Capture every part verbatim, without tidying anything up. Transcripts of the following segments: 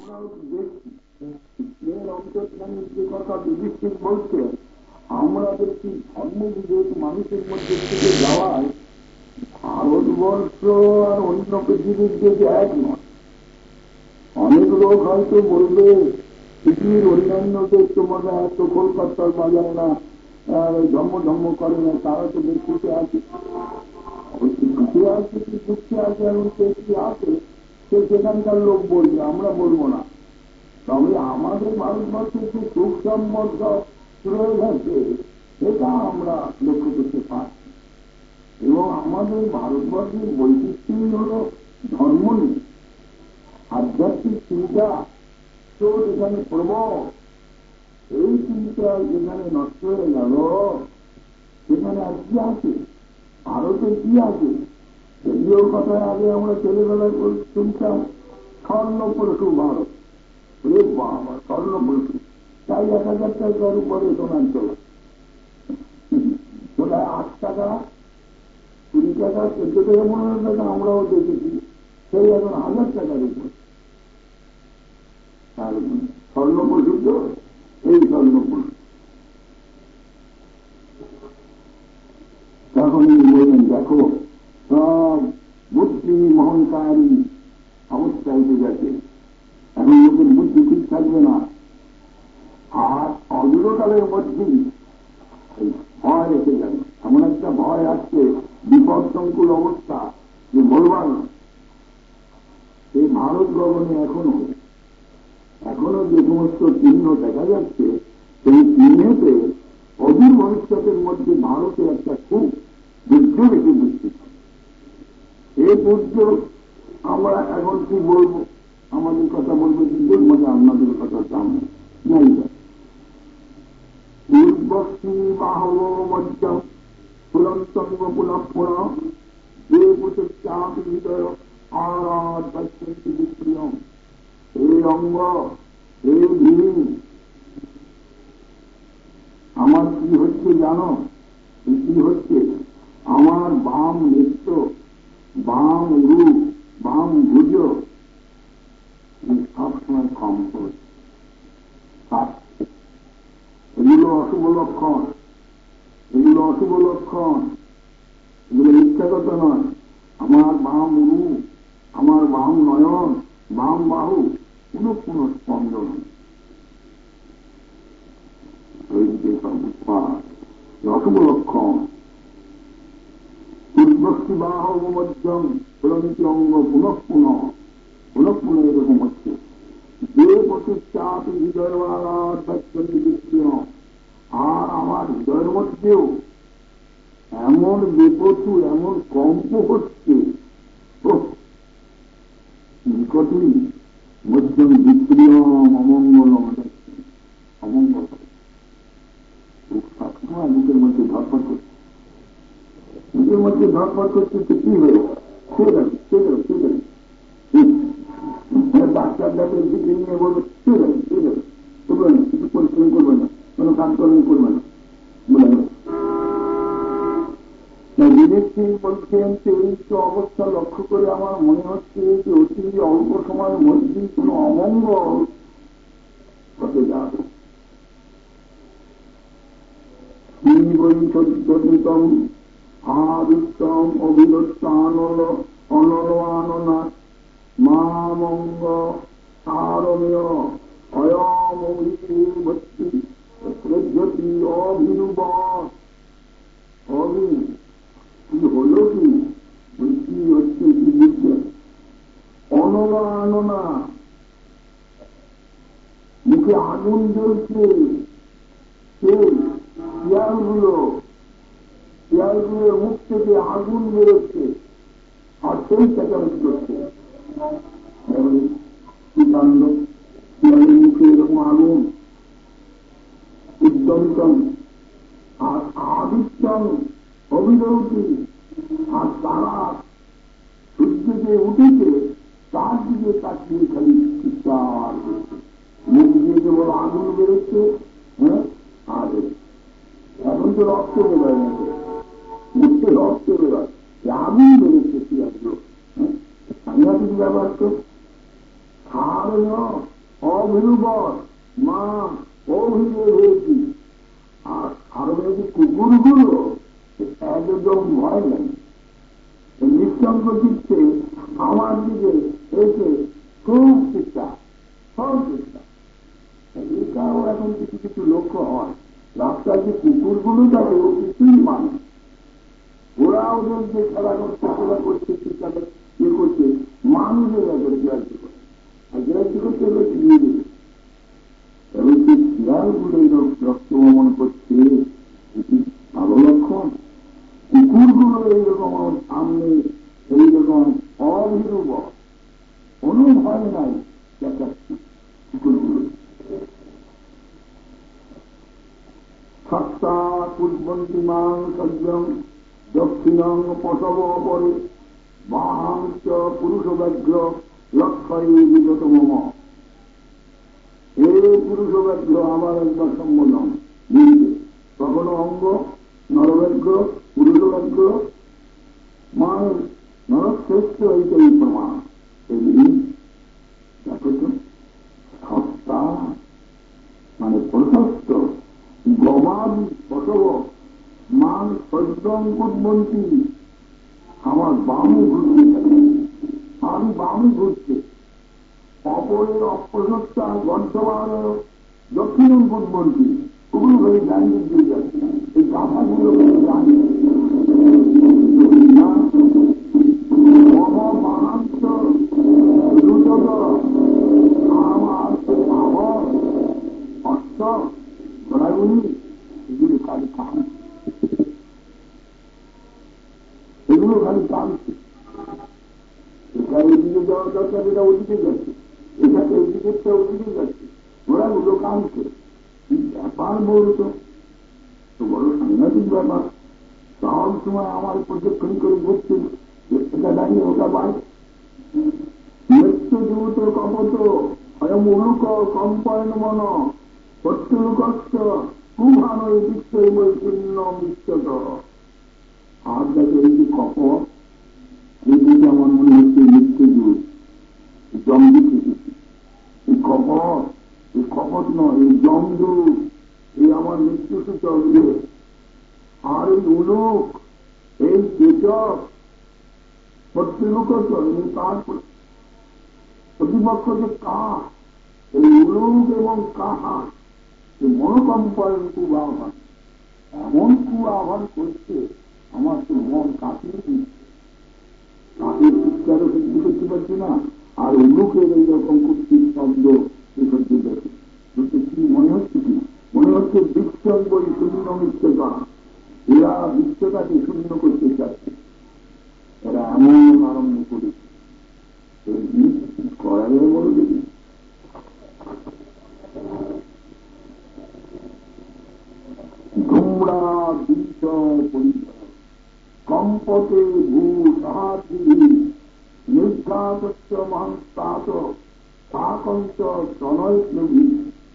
আমরাও দেখছি এর অন্তর্ধানের যে কথা বিধিষ্ঠিত বলছে, আমরা দেখছি ধর্মবিবেক মানুষের মধ্যে থেকে যাওয়ায় ভারতবর্ষ আর অন্য পৃথিবীর যে এক নয়। অনেক লোক হয়তো বলবে পৃথিবীর অন্যান্য দেশ তোমাকে এত কলকাতার বাজায় না, ধর্ম ধর্ম করে না, তারা তো বেশ সুখে আছে। সুখে আছে কি দুঃখে আছে এবং সে কি আছে সে সেখানকার লোক বলবে, আমরা বলবো না। তবে আমাদের ভারতবর্ষের যে সুখ সম্পর্ক রয়ে গেছে সেটা আমরা লক্ষ্য করতে পারছি। এবং আমাদের ভারতবর্ষের বৈশিষ্ট্যই হল ধর্ম নিয়ে আধ্যাত্মিক চিন্তা তো যেখানে প্রবল, এই চিন্তা যেখানে নষ্ট হয়ে গেল সেখানে আর কি আছে, ভারতে কি আছে? যদিও কথায় আগে আমরা ছেলেবেলায় শুনতাম স্বর্ণপরশু ভারত, রে বাবা স্বর্ণপরশু, তাই এক হাজার টাকার উপরে সোনার চলা সোনায় আট টাকা কুড়ি টাকা চোদ্দ টাকা পনেরো টাকা আমরাও দেখেছি, সেই এখন হাজার টাকার উপর। আর স্বর্ণপরশু তো এই স্বর্ণপরশু। তখন বললেন দেখো সব বুদ্ধি মহংকারী অবস্থায় উঠে গেছে, এখন লোকের বুদ্ধি ঠিক থাকবে না। আর অদূরকালের মধ্যেই ভয় এসে গেল, এমন একটা ভয় আসছে, বিপদ সংকুল অবস্থা যে বলবার না। এই ভারত গগনে এখনো এখনো যে সমস্ত চিহ্ন দেখা যাচ্ছে সেই চিহ্নেতে অদূর ভবিষ্যতের মধ্যে ভারতে একটা খুব দুর্যোগ এসে বৃষ্টি। এই দুর্যোগ আমরা এখন কি বলবো, আমাদের কথা বলবো দুর্যোগ মানে আপনাদের কথা সামনে নাই। পূর্বশ্রী বাহব মজ্জম পুরন্তঙ্গ পুনঃপুর যে পুত্র চাপি হৃদয় আরাধ প্রিয়ম। এই অঙ্গ এই ভিড় আমার কি হচ্ছে জানো? কি হচ্ছে? আমার বাম নৃত্য, বাম রূপ, বাম ভুজ সবসময় কম করছে। এগুলো অশুভ লক্ষণ, এগুলো অশুভ লক্ষণ, এগুলো মিথ্যাগত নয়। আমার বাম রূপ, আমার বাম নয়ন, বাম বাহু কোন কোন স্পন্দন, অশুভ লক্ষণ। পূর্বশ্রী বাহব মধ্যম প্রণীতি অঙ্গ পুনঃ পুনঃ পুনঃ পুনঃ এরকম হচ্ছে। যে প্রতিষ্ঠাপ হৃদয় আর আমার হৃদয়ের মধ্যেও এমন বিপত্তু এমন কম্প হচ্ছে, নিকটই মধ্যম বিক্রিয়ম অমঙ্গল অমঙ্গল সবসময় বুকের মধ্যে ধরপড় করছে, বুকের মধ্যে ধরপড় করছে। তো কি হয়ে খেয়ে গেল খেয়ে গেল খেয়ে গেল ডাক্তার ডাক্তার দিকে নিয়ে বলবে খেয়ে গেল খেয়ে গেল, করবে না, কিছু পরিশ্রম করবে না, কোনো কাজকর্ম করবে না বলে বিদেশি বলছেন। এই তো অবস্থা লক্ষ্য করে আমার মনে হচ্ছে যে অতি অল্প সময়ের মধ্যেই কোন অমঙ্গল হতে যাবে। চরিতম আদিত্যম অভিদত্তান অনলাননা মামঙ্গ সারমেয় অয়মৌরি ভক্তি প্রজ্যোতি অভিরূপ অভি কি হল কি কি হচ্ছে কি বুঝছেন? অনলাননা মুখে আগুন জ্বলছে, শিয়ালগুলো শিয়ালগুলোর মুখ থেকে আগুন বেরোচ্ছে আর সেই চেঁচামেচি করছে। কাণ্ড শিয়ালের মুখে এরকম আগুন উদ্যমিতম আর আদিত্যম অভিনতি, আর তারা সূর্য যে উঠেছে তার দিকে তাকিয়ে খালি চিৎকার করছে, মুখ দিয়ে কেবল আগুন বেরোচ্ছে। হ্যাঁ, আর এখন তো রক্ত বেরোয় না, মুখে রক্ত বেরোয়, আগুন বেরোচ্ছে শিয়ালগুলো। হ্যাঁ, আমি আপনি ব্যবহার তো খাওয়া অভিরূপর মা অভিনয় হয়েছি। আর আরো হয়েছে কুকুরগুলো একদম ভয় নেই, নিঃসঙ্গ চিত্তে আমার দিকে এসে খুব চেষ্টা সব চেষ্টা। এটাও এখন কিছু কিছু লক্ষ্য হয়, রাস্তায় যে কুকুরগুলো যাবে ও কিছুই মানে, ওরা ওদের যে খেলা করছে খেলা করছে চেষ্টা ইয়ে করছে, মানুষের এদের গ্রাহ্য করে, আর গ্রাহ্য করতে হলে নিয়ে দেবে। এবং যে শিয়ালগুলো রক্ত বমন করছে এটি ভালো লক্ষণ। কুকুরগুলো এইরকম আমার সামনে এইরকম অভিরূপ, কোনো ভয় নাই দেখাচ্ছি কুকুরগুলো। সত্তা পূর্বন্তিমান সজ্জং দক্ষিণং পশব পরে বাহাংশ পুরুষ ব্যাঘ্র লক্ষ্যই বিগত মম। এই পুরুষ ব্যাঘ্র আমার একবার সম্বোধন দিয়েছে, কখনো অঙ্গ নরব্যাঘ্র পুরুষ ব্যাঘ্র মান নরশ্রেষ্ঠ হইতে এই প্রমাণ। এই দেখো তো সত্তা মানে প্রশস্ত গবাদি পশব মান সজ্জং কুটবন্তী, আমার বামে ঘুরতে আমি বামে ঘুরছে, অপরের অপ্রশস্তা গর্ধমান দক্ষিণ কুটবন্তী, ওগুলো ভেবে জানিয়ে দিয়ে যাচ্ছে। এই গাথাগুলো ভেবে জানি আমার অর্থ ঘোড়াগুলি এগুলো খালি কাম, এগুলো খালি কামছে। এটা এদিকে যাওয়ার দরকার, এটা ওদিকে যাচ্ছে, এটাকে ওদিকে ওদিকে যাচ্ছে, ঘোড়াগুলো কামছে। ব্যাপার বলতো তো বড় সাংঘাতিক ব্যাপার। সব সময় আমার প্রদক্ষিণ করে ঘুরছে, এটা দাঁড়িয়ে ওটা বাইক নিত্য যুত কপত অয়ম উলুক কম্পায়ন মন প্রত্যুলুকস্ত কুভান বিশ্বই বৈচিন্ন বিশ্বত। আর দেখে এই যে কপট, এই দিকে আমার মনে হচ্ছে নিত্য যুগ জমদু খেতেছি। এই কপট, এই কপট নয়, এই জমদু, এই আমার মৃত্যু সূচক। আর এই উলুক, এই চেচক প্রত্যুলুকস্ত, তার প্রতিপক্ষ যে কাহ, এই উলুক এবং কাহা এই মনোকম্পায়ন খুব আহ্বান, এমন খুব আহ্বান করছে আমার তো মন কাটিয়ে দিচ্ছে। তাদের চিৎকারও সহ্য করতে পারছি না, আর উলুকের এইরকম কুৎসিত শব্দ এই সহ্য দেখে কি মনে হচ্ছে, কি মনে হচ্ছে বিশ্বম বই শূন্য মিথ্যতা। এরা বিশ্বটাকে শূন্য করতে চাচ্ছে, এরা এমন আরম্ভ করেছে। করাবে বলে দেখি ধুমরা বিষ পরিচয় কম্পতে ভূ সাহায্যী নির্ঘাত মহাস্তাত সাকঞ্চ প্রণয় নবী।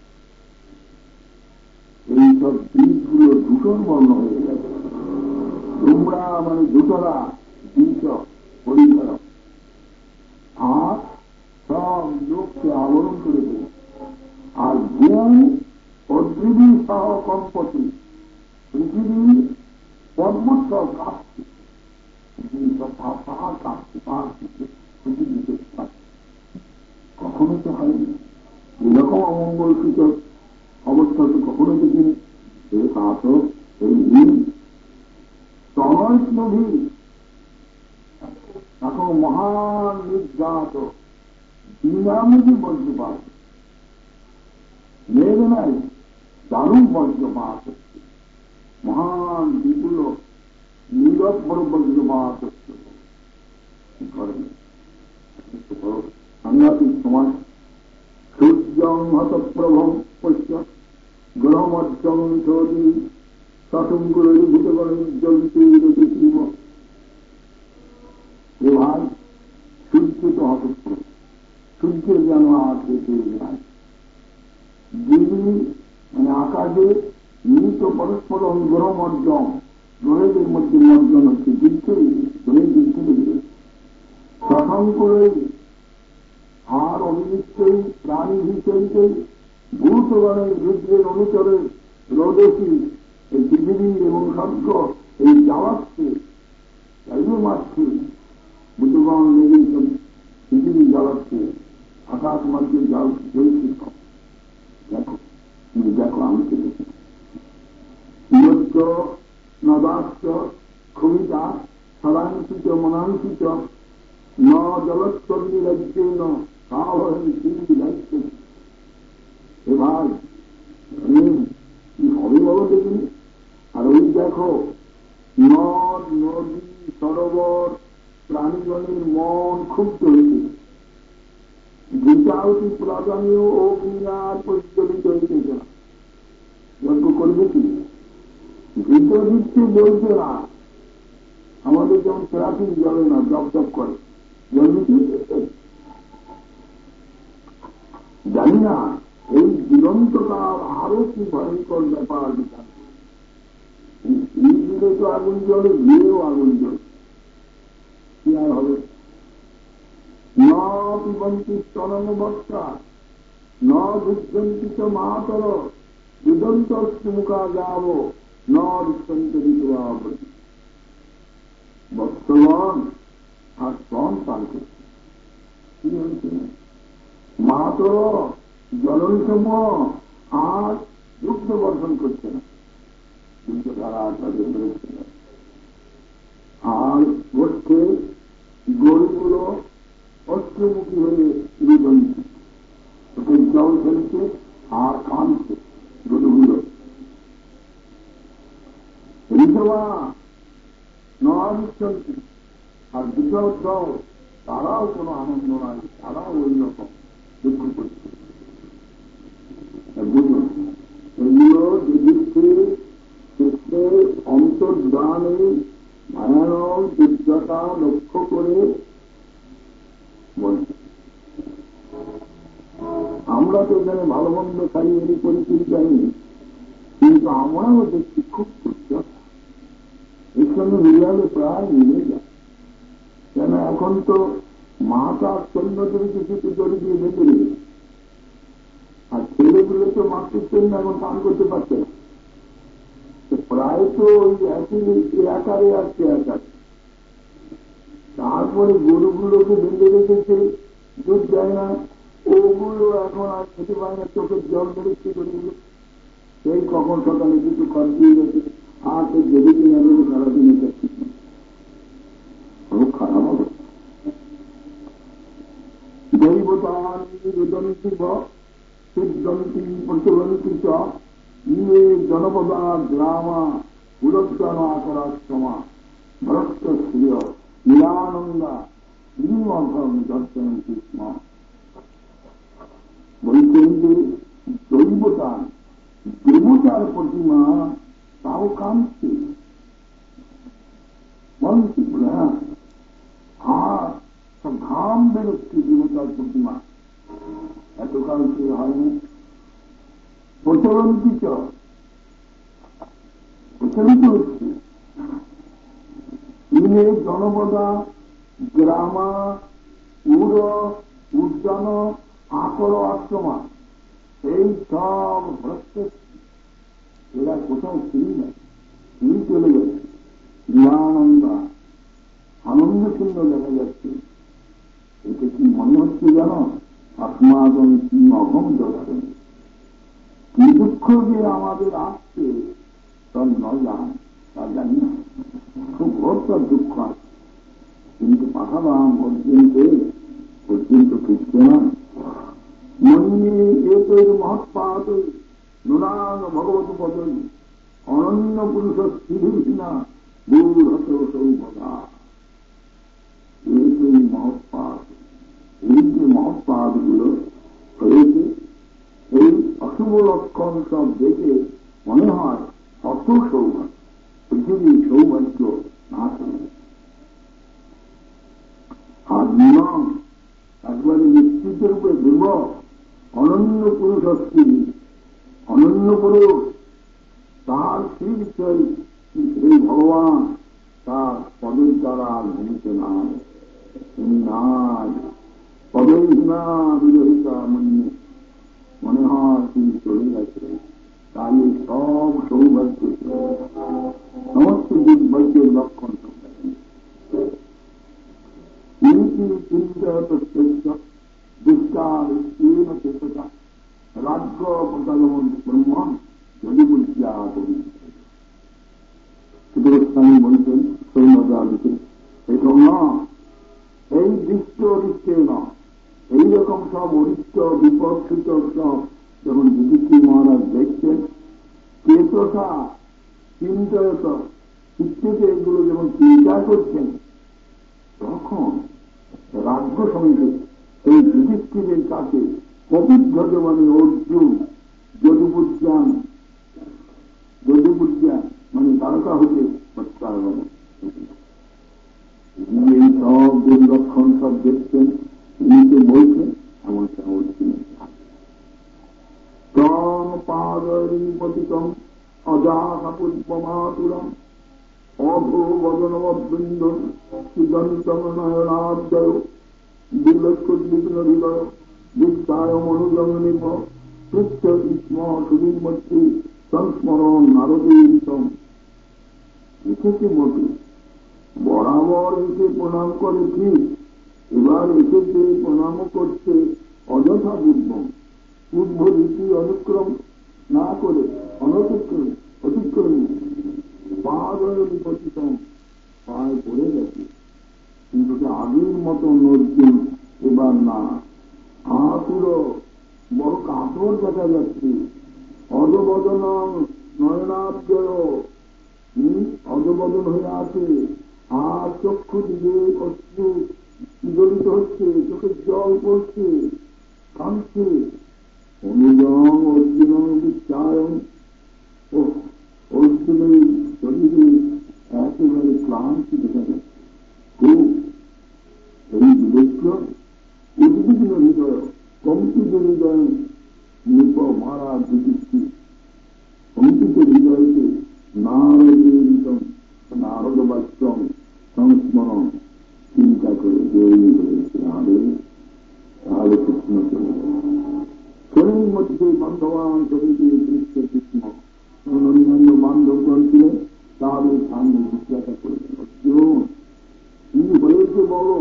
এইসব বীজগুলো দূষণ বর্ণ হয়ে গেছে। ধুমরা মানে দূতরা, বিষ পরিচয়, আর সব লোককে আবরণ করে দেবে। আর ভূ অদ্রিবী সহ কম্পতি, পৃথিবী পর্বত সব কাঁপছে, পৃথিবী সব পাহাড় কাঁপছে, পাহাড় থেকে পৃথিবীতে কখনো তো হয়নি এরকম অমঙ্গল সূচক অবস্থা, তো কখনো দেখিনি। এই কাত এই তনয় নদী এখন মহান নির্যাত বিনামূল্যে বজ্রপাত, মেঘ নাই দারুণ বজ্রপাত হচ্ছে, মহান বিপুল নীরব বড় বজ্রপাত হচ্ছে। কি করেন সাংঘাতিক সময়। সূর্যং হত প্রভম পশ্য গ্রহমর্যং সৌদি সসংকুল ভূত করেন জলতে পৃথিব। এ ভাই সূর্য তো হতপ্রভ, সূর্যের যেন আর দেখে যায়। দিদি মানে আকাশে মৃত পরস্পর গ্রহ মর্জন, গ্রহেদের মধ্যে মর্জন হচ্ছে, দিচ্ছে গ্রহের দিক থেকে সসংকুল আর অবিনিশ্চয়ী প্রাণী হিসেবেই ভূতগণের রুদ্রের অনুচরে রোদসী এই পৃথিবী এবং স্বর্গ এই জ্বালাচ্ছে চাইবে মারছে ভূতগণ লেগে পৃথিবী জ্বালাচ্ছে আকাশ মার্গে জাল জ্বলছে। দেখো তুমি দেখো আমি কে দেখি ইয়জ্ঞ নদাশ্চ ক্ষমিতা সদাঙ্কিত মনাঙ্কিত ন জলৎকর্মী রাজ্যে ন সাহী রাজ্যে। এ ভাই কি হবে বলো দেখিনি? আর ওই দেখো নদ নদী সরোবর প্রাণীগণের মন ক্ষুব্ধ হয়েছে, গীতাহতি প্রাধানীয় অগ্নিয়ার প্রচলিত হইতেছে না। যজ্ঞ করবে কি গীত দিচ্ছে বলছে না, আমাদের যেমন ট্রাফিক জ্বলে না জপ জপ করে জলবে কি জানি না। এই দুরন্তকাল আরো কি ভয়ঙ্কর ব্যাপার বিচার এই দিলে তো আগুন জ্বলে গিয়েও আগুন জ্বলে কি আর হবে? ন পিবন্তি স্তরণ বর্ষা ন দুর্গন্তি চ মাতর দুদন্ত মুখা যাব ন দুঃসন্ত ঋতুয়াবতী। বর্তমান আর স্তন পান করছে কি হয়েছে? মাতর জলসম আর দুগ্ধ বর্ষণ করছে না, দুগ্ধ তারা তাদের বেরোচ্ছে না। আর ঘটছে গরুগুলো অস্ত্রমুখী হয়ে রুদন্তি ওকে জল ফেলছে আর কাঁদছে গরুগুলো। ঋতবা নৃত্যন্তি আর দুটো দল তারাও কোনো আনন্দ নাই, তারাও ওই রকম দুঃখ করছে। বুঝুন এগুলো যুধিষ্ঠি কৃষ্ণের অন্তর্দানে ভয়ানক যোগ্যতা লক্ষ্য করে বলছে। আমরা তো এখানে ভালো মন্দ খাই এই পরিচিতি জানি, কিন্তু আমরাও দেখছি খুব করছে এর সঙ্গে মিলালে প্রায় মিলে যায়। কেন এখন তো মাতা সৈন্যদের কিছু দড়ি দিয়ে বেঁধে রেখেছে, আর ছেলেগুলো তো মাতৃসৈন্য এখন পান করতে পারছে না, প্রায় তো ওই একই আকারে আসছে আকারে। তারপরে গরুগুলোকে বেঁধে রেখেছে, দুধ যায় না, ওগুলো এখন আর খেতে পায় না, চোখের জল বেরোচ্ছে গরুগুলো। সেই কখন সকালে কিছু খরচ দিয়ে গেছে আর সে যদি কিনা দেবে সারাদিনে যাচ্ছি খুব খারাপ হবে। দৈবতানি সিদ্ধন্তি প্রচলন্তি চ ইয়ে জনপদা গ্রামা উদজ্জন আকরাশ্রমা ভরত শ্রিয় নিরানন্দা নিমঘম দর্শনন্তি স্ম। বলছেন যে দৈবতা দেবতার প্রতিমা তাও কাঁদছে বলছি বলে হ্যাঁ, আর সব ঘাম বেরোচ্ছে দেবতার প্রতিমা, এতকাল সে হয়নি। প্রচলন্তি চ প্রচলিত হচ্ছে ইয়ে জনপদা গ্রামা উর উদ্যান আকর আশ্রমা, এই সব ভ্রষ্ট এরা কোথাও ফিরি না, ফিরি চলে যাচ্ছে নিরানন্দা আনন্দ শূন্য দেখা যাচ্ছে। এতে কি মনে হচ্ছে জানো? আসমাদন কি অগম দর্শন, কি দুঃখ যে আমাদের আসছে তার নয় জান তা জানি না, খুব ভরসার দুঃখ আছে, কিন্তু পাঠাবাম পর্যন্ত পর্যন্ত ফিরছে না। মন্যে এতৈর মহৎপাত নুরাঙ্গ ভগবত পদই অনন্য পুরুষ স্থিরহীনা দূর হত সৌভগা। এই মহৎপাত, এই যে মহৎপাত গুলো হয়েছে, এই অশুভ লক্ষণ সব দেখে মনে হয় অত সৌভাগ্য, পৃথিবীর সৌভাগ্য না থাকে। আর নিয়ম একবারে নিশ্চিত রূপে দেব অনন্য পুরুষ স্ত্রী, অনন্য পুরুষ তার শ্রী বিষয় এই ভগবান তার পদের দ্বারা ভূমিতে নাই, তিনি নাই। পদহীনা বিরহিতা মনে মনে হয় তিনি চলে গেছে। তাই সব সৌভাগ্য সমস্ত দুর্ভাগ্যের লক্ষণ চিন্তা প্রত্যক্ষ দুষ্টার চেষ্টা রাজ্য প্রতাগমন ব্রহ্মণ যদি বুঝিয়া করি সুদরস্থানী বলছেন সৈন্যরা দিতে এসব না, এই দৃষ্ট অরিষ্টে না, এইরকম সব অরিষ্ট বিপদ সূচক সব যখন যুধিষ্ঠির মহারাজ দেখছেন, কেতসা চিন্তয়ত চিত্তকে এগুলো যখন চিন্তা করছেন, তখন রাজ্য সঙ্গে এই যুধিষ্ঠিরের কাছে পবিত্র মানে অর্জুন যদুবুজ্ঞান যদুবুজ্ঞান মানে তারকা হতে প্রত্যাগমন এই সব দুর্লক্ষণ সব দেখছেন, নিজে বলছেন এমনটা অর্জুন তং পাদরিপতিতং অজাপুষ্পমাতুরম অভোবদনবৃন্দ সুদন্তং নয়নাব্জয় দুর্লক্ষোদ্বিগ্ন হৃদয় বিস্তায় মনুজঙ্গনিভ পৃচ্ছ ইস্ম সুবিমূর্তি সংস্মরণ নারদীতম। এসেছে বটে, বরাবর এসে প্রণাম করে ঠিক, এবার এসেছে প্রণাম করতে অযথা বুদ্ধম পূর্ব রীতি অনুক্রম না করে অনতিক্রম অতিক্রমী পাদয় বিপতিতম পায়ে পড়ে গেছে, কিন্তু আগের মতন অর্জুন এবার না, আতুর বড় কাতর দেখা যাচ্ছে। অধবদন নয়নাব্জয় অধবদন হয়ে আছে, আর চক্ষু দিকে অশ্রু জড়িত হচ্ছে, চোখের জল পড়ছে, কাঁদছে। অনুজং অর্জুন বিশ্বায়ন ও অর্জুনের শরীরে একেবারে ক্লান্তি দেখা যাচ্ছে। খুব এই বিবেক্য উদ্বিগ্ন হৃদয় কম্পিত হৃদয় নৃপ মারা যুধিষ্ঠির কম্পিত হৃদয়কে নারদীতম নারদ বাক্যম সংস্মরণ চিন্তা করে দেরি করেছে। আরে তাহলে কৃষ্ণ চলে শরীর মধ্যে বান্ধবান শরীরে কৃষ্ণ কৃষ্ণ অন্যান্য বান্ধবগণ ছিলেন, তাদের সামনে জিজ্ঞাসা করলেন অর্জুন কি হয়েছে বলো।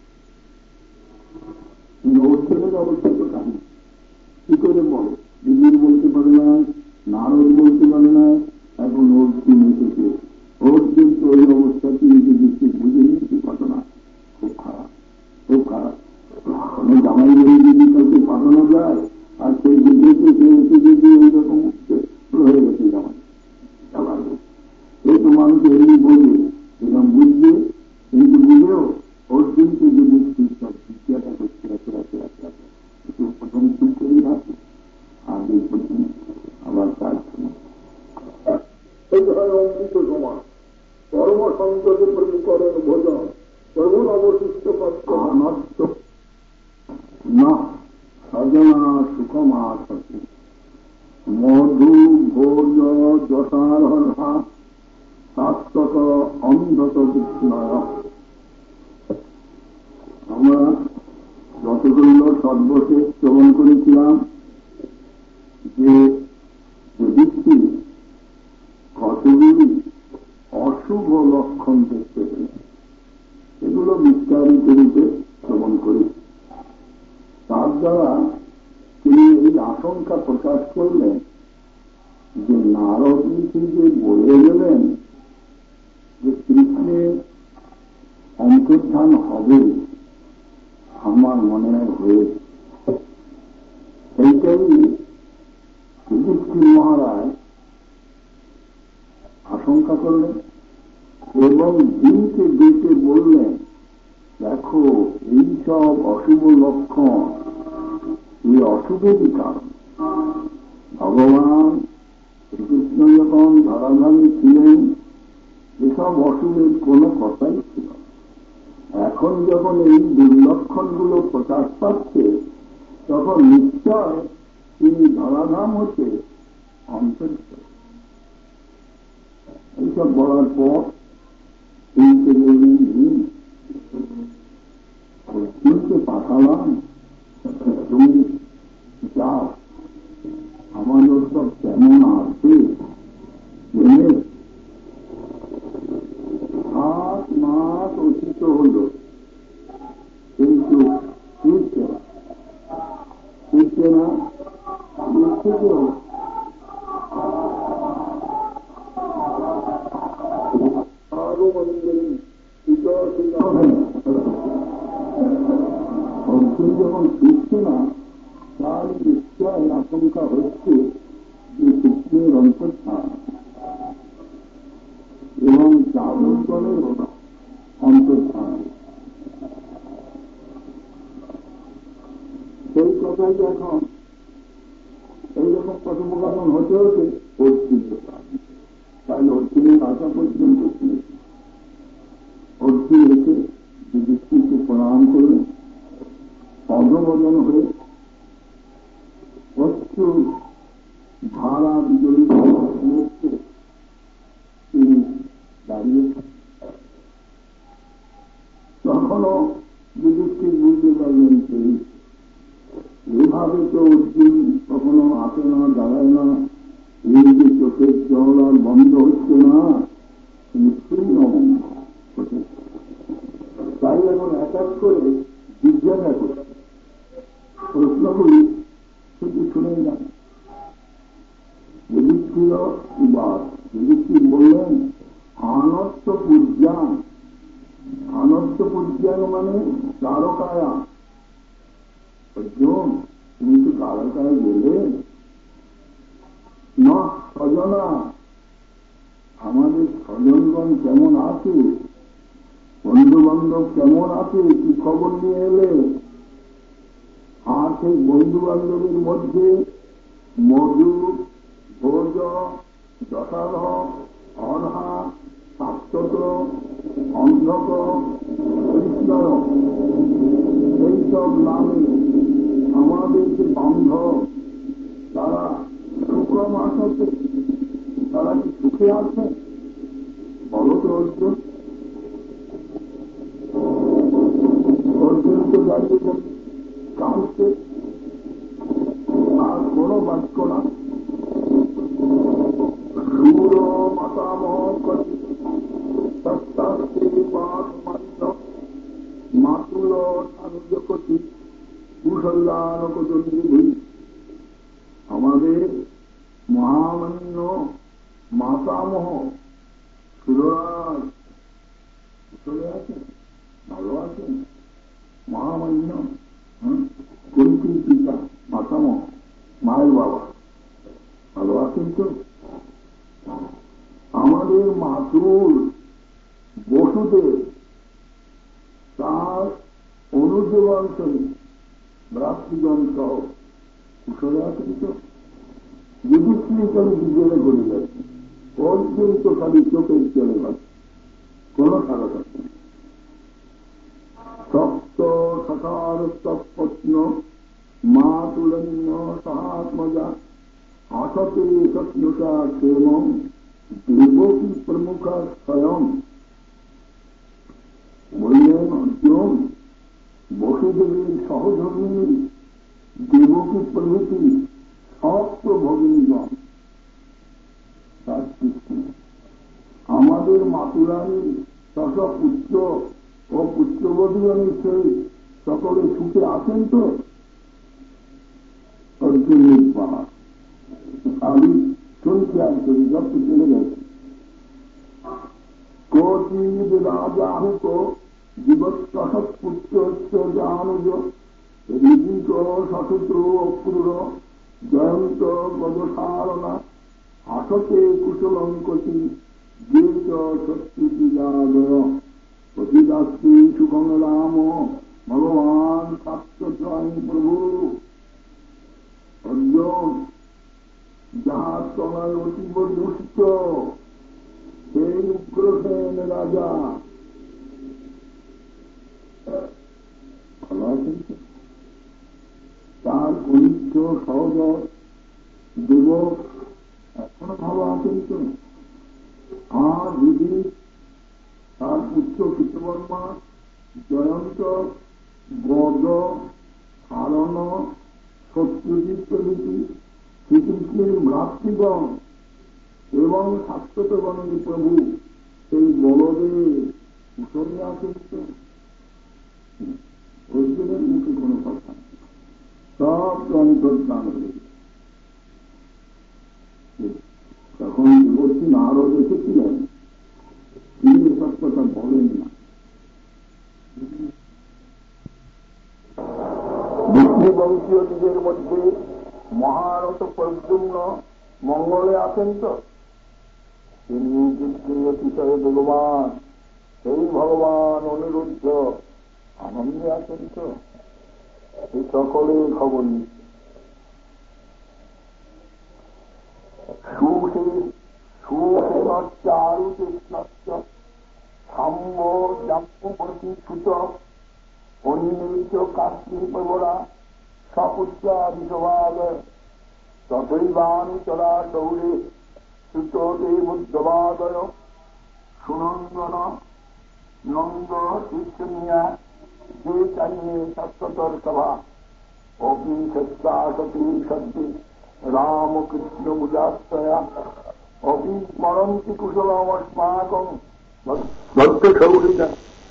অর্জুনের অবস্থা তো কাহিনী কি করে বলো, দিদির বলতে পারে না, নারদ বলতে পারে না, এখন অর্জুন এসেছে। অর্জুন তো ওই অবস্থাতে বুঝে নিয়েছে ঘটনা খুব খারাপ, খুব খারাপ। কোনো জামাই বলে যদি কাউকে পাঠানো যায় আর সেই বুঝেছে সে এসে যদি ওইরকম হয়ে গেছে জামাই যাবার এই তো মানুষ এমনি বোঝে এরকম বুঝবে, কিন্তু বুঝেও অর্জুনকে যদি জিজ্ঞাসা করছে এত রাতে রাতে রাতে প্রথম চুপ করেই রাখে আগে পর্যন্ত আবার তার অমৃত সমাজ কর্ম সংকটে প্রতিকরণ ভোজন প্রভুর অবশিষ্ট নষ্ট না সজনা সুখমাসতি মধু ভোজ যথারহা শাশ্বত অন্ধত বিস্ময়। আমরা যতগুলো সর্বশেষ শ্রবণ করেছিলাম যে যুধিষ্ঠির কতগুলি অশুভ লক্ষণ দেখতে পেলেন, এগুলো বিস্তারিত রূপে শ্রবণ করি। তার দ্বারা তিনি এই আশঙ্কা প্রকাশ করলেন যে নারদ যে বলে গেলেন যে কৃষ্ণের অন্তর্ধান হবে, আমার মনে হয় হয়েছে। সেইটাই যুধিষ্ঠির মহারাজ আশঙ্কা করলেন এবং দিনকে ডেকে বললেন, দেখো এই সব অশুভ লক্ষণ এই অশুভেরই কারণ। ভগবান শ্রীকৃষ্ণ যখন ধরাধামে ছিলেন এসব অশুভের কোনো কথাই ছিল না। এখন যখন এই দুর্লক্ষণগুলো প্রকাশ পাচ্ছে তখন নিশ্চয় তিনি ধরাধাম হতে অন্তরিত। এইসব বলার পর তিনকে বললেন, তিনকে পাঠালাম তুমি যাও, আমাদের সব কেমন আছে জেনে সাত মাস অতীত হল, কিন্তু ফিরছে না, ফিরছে না, থেকে আরো অর্জুন যখন ফিরছে না, তার নিশ্চয় আশঙ্কা হচ্ছে যে কৃষ্ণের অন্তর্ধান এবং যাদবগণের অন্তর্ধান। সেই কথাই এখন এইরকম কথোপকথন হতে হতে অর্জুন, তাহলে অর্জুনের আশা পর্যন্ত অর্জুন এসে যুধিষ্ঠিরকে প্রণাম করলেন, পদবদন হয়ে অশ্রু ধারা বিজয়ী তিনি দাঁড়িয়ে তখনও যুধিষ্ঠির বুঝতে পারলেন যে এভাবে তো অর্জুন কখনো আসে না, দাঁড়ায় না, এই যে চোখের জল আর বন্ধ হচ্ছে না, নিশ্চয়ই অমঙ্গ হচ্ছে। তাই এখন এক এক করে জিজ্ঞাসা করে প্রশ্নগুলি শুধু শুনেই না। যুধিষ্ঠির উবাস, যুধিষ্ঠির বললেন আনর্ত পূজ্যান, আনর্ত পূজ্যান মানে দ্বারকায়া। অর্জুন তুমি তো দ্বারকায় গেলে না, স্বজনা আমাদের স্বজনগণ কেমন আছে, বন্ধু বান্ধব কেমন আছে, কি খবর নিয়ে এলে? আর সেই বন্ধু বান্ধবের মধ্যে মধু, ভোজ, দশার, অর্হা, শাশ্বত, অন্ধক, কৃষ্ণর এইসব নামে আমাদের যে বান্ধব, তারা সুখম আসতে, তারা কি সুখে আছে? বলো তো অর্জুন। অর্জুন তো দাঁড়িয়ে কাঁদছে, আর কোনো বাক্য না। সুর মাতামহ করি সত্তাস্তে পাঠ মান্য মাতুল সানুজকতি কুশল্যানক জন্মভূমি। আমাদের মহামান্য মাতামহ সুররাজ চলে আছেন, ভালো আছেন। মহামান্য কুন্তির পিতা মাতামহ, মায়ের বাবা ভালো আছেন তো? আমাদের মাতুল বসুদেব তার অনুজগণ সহিত ভ্রাতৃগণ সহ কুশলে আছেন তো? যুধিষ্ঠির খালি বিজয় করে যাচ্ছে, অর্জুন তো খালি চোখের চলে যাচ্ছে, কোন সারা থাকছে না। সপ্ত সখার সপ্ন মা তুলন্য সহাত্মজা আসতে সৎনুষা ক্ষেম দেবকী প্রমুখা স্বয়ং। বললেন অর্জুন, বসুদেবীর সহধর্মী দেবকী প্রভৃতি সপ্ত ভগিনীগণ তার কৃষ্ণ, আমাদের মাতুরানী শত পুত্র ও পুত্রবধূগণের সেই সকলে সুখে আছেন তো? অর্জুনের পাহাড় আমি শুনছি আসছি, সব চলে গেছে। কচিদ রাজা হুক জীবৎপুত্র জানুজ ঋজিক সশস্ত্র অক্রূর জয়ন্ত গদসারণা আসতে কুশলঙ্কটি যে শক্তি যাদয় প্রতিদাস্তি সুখং রাম ভগবান সাত্তয় প্রভু। অর্জুন, যাহার তলায় অতীব দুষ্ট সেই উগ্রসেন রাজা ভালো আছেন, তার কনিষ্ঠ সহোদর দেবক এখনো ভালো আছেন তো? আর যদি তার পুত্র কৃতবর্মা জয়ন্ত গদ হারণ সত্যজিৎ প্রভৃতি শ্রীকৃষ্ণের ভ্রাতৃগণ এবং শাশ্বতগণের প্রভু সেই বলদেব কুশলে আছেন তো? অর্জুনের মুখে কোনো কথা নেই, সব অন্তর্ধান হয়েছে। তখন দেবর্ষী নারদ এসেছিলেন, তিনি এসব কথা বলেন না। বংশীয়দের মধ্যে মহারথ প্রদ্যুম্ন মঙ্গলে আছেন তো? তিনি অতিশয় ভগবান, সেই ভগবান অনিরুদ্ধ আনন্দে আছেন তো? এই সকলে খবর নিচ্ছে। সুখে সুখেনচারু কৃষ্ণশ্চ সাম্য জাম্বুপতি সুত অন্যৈচ কাশ্মীরবরা সপুত্রাদিশবাদ তথৈবানুচরা শৌরে সুততে বুদ্ধবাদয় সুনন্দন নন্দ তীর্থনিয়া যে চাইনে সত্যতর সভা অপি সত্তা সতী সত্যি রামকৃষ্ণ মুজাশ্রয়া অপি স্মরন্তি কুশলমস্মাকং ভক্ত সৌহৃদা।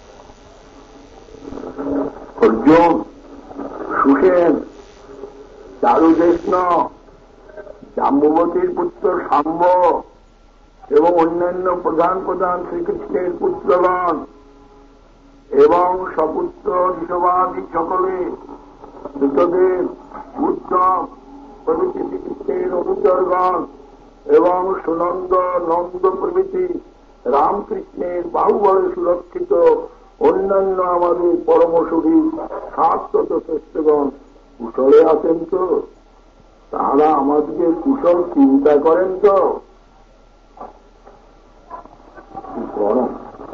অর্জুন, সুখেন, চারুকৃষ্ণ, জাম্বুবতীর পুত্র সাম্ব এবং অন্যান্য প্রধান প্রধান শ্রীকৃষ্ণের পুত্রগণ এবং সপুত্র ঋষভাদি সকলে দ্রুতদেব উদ্ধব প্রভৃতি শ্রীকৃষ্ণের অনুচরগণ এবং সুনন্দ নন্দ প্রভৃতি রামকৃষ্ণের বাহুবলে সুরক্ষিত অন্যান্য আমাদের পরমসুখী শাশ্বত শ্রেষ্ঠগণ কুশলে আছেন তো? তারা আমাদেরকে কুশল চিন্তা করেন তো? গরম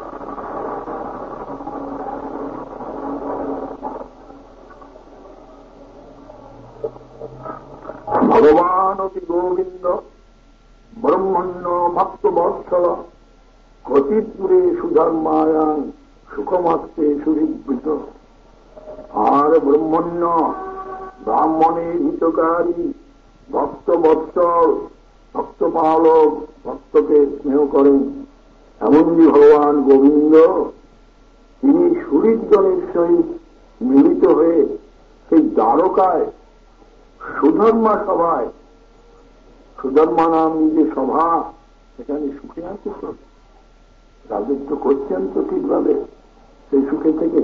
ভগবান অতি গোবিন্দ ব্রহ্মণ্য ভক্ত বৎসল গতিপুরে সুধর্মায়াং সুখমাস্তে সুরিবৃত। আর ব্রহ্মণ্য ব্রাহ্মণের হিতকারী ভক্ত বৎসল ভক্তপালক ভক্তকে স্নেহ করেন এমনই ভগবান গোবিন্দ, তিনি সুহৃদগণের সহিত মিলিত হয়ে সেই দ্বারকায় সুধর্মা সভায়, সুধর্মা নাম যে সভা, সেখানে সুখে আছে তো, রাজত্ব করছেন তো ঠিকভাবে সেই সুখে থেকে।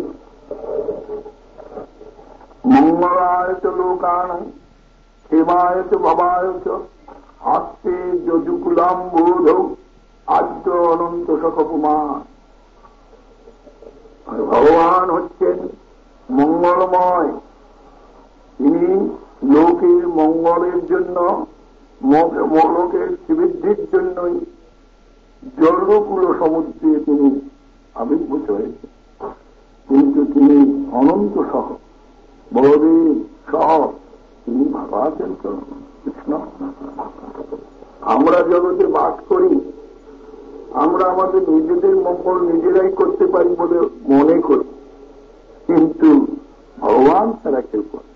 মঙ্গলায় চ লোকান ক্ষেমায় চ ভবায় চ আস্তে যজুকুলাম বোধ আদ্য অনন্ত সখপুমান। ভগবান হচ্ছেন মঙ্গলময়, তিনি লোকের মঙ্গলের জন্য, লোকের শ্রীবৃদ্ধির জন্যই জলকুল সমুদ্রে তিনি আবির্ভূত হয়েছে। কিন্তু তিনি অনন্ত সহ, বলদেব সহ তিনি ভালো আছেন তো কৃষ্ণ। আমরা জগতে বাস করি, আমরা আমাদের নিজেদের মঙ্গল নিজেরাই করতে পারি বলে মনে করি, কিন্তু ভগবান ছাড়া কেউ করে।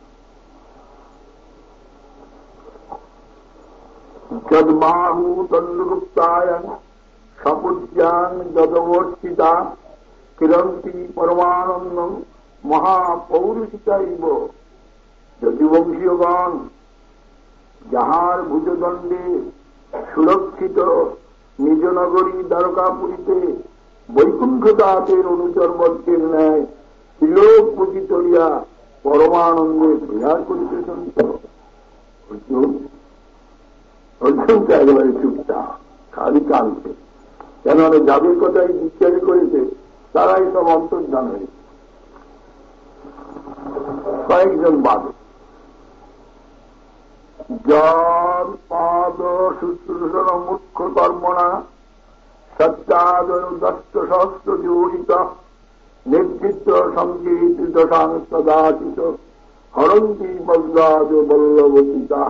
যদ্বাহু দণ্ডগুপ্তায়ং সপূজ্যাং যদবর্ষিতা কিরন্তি পরমানন্দং মহাপৌরুষিতাইব। যদুবংশীয়গণ যাহার ভুজদণ্ডে সুরক্ষিত নিজ নগরী দ্বারকাপুরীতে বৈকুণ্ঠ দাসের অনুচরবর্গের ন্যায় তিলোক পুঁজি তরিয়া পরমানন্দে বিহার করিতেছেন। অর্জুন অর্জুনকে একেবারে চুপচাপ, খালি কানছে, কেননা যাদের কথাই বিচার করেছে তারাই সব অন্তর্ধান হয়েছে, কয়েকজন বাদে। যার পাদ শুশ্রূষণ মুখ্য কর্মণা সত্যাদনুদষ্ট সহস্র যোষিত নির্দিষ্ট সংকীর্তিত সাংসদাচিত হরন্তি বজ্রাজ বল্লবচিতা।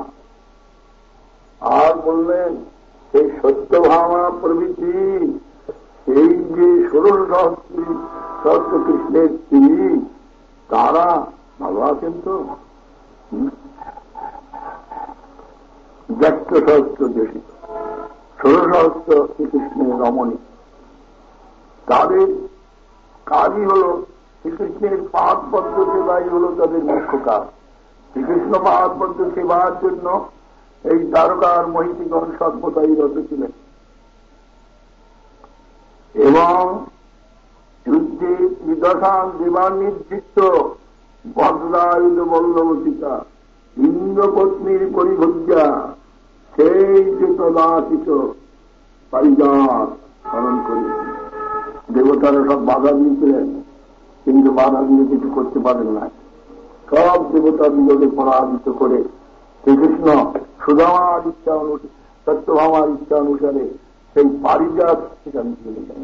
আর বললেন সেই সত্যভামা প্রভৃতি, এই যে ষোড়শ সহস্রী সহস্র কৃষ্ণের স্ত্রী, তারা ভালো আছেন তো? জ্যেষ্ঠ সহস্র দেশিত, ষোড়সহস্র শ্রীকৃষ্ণের রমণী। তাদের কাজই হল শ্রীকৃষ্ণের পাদ পদ্ম সেবাই হল তাদের মুখ্য কাজ। শ্রীকৃষ্ণ পাদ পদ্ম সেবার জন্য এই দ্বারকার মহিষীগণ সর্বদাই রত ছিলেন এবং যুদ্ধে নিদশান দেবার নির্দিষ্ট বজ্রায়ুধ বল্লবচিতা ইন্দ্রপত্নীর পরিভজ্জা সেই যে তদাচিত পারিজাত স্মরণ করেছেন। দেবতারা সব বাধা দিয়েছিলেন, কিন্তু বাধা দিয়ে কিছু করতে পারেন না। সব দেবতা বিরোধে পরাজিত করে শ্রীকৃষ্ণ সুদামার ইচ্ছা অনুসারে, সত্যভামার ইচ্ছা অনুসারে সেই পারিজাত সেখানে চলে যান।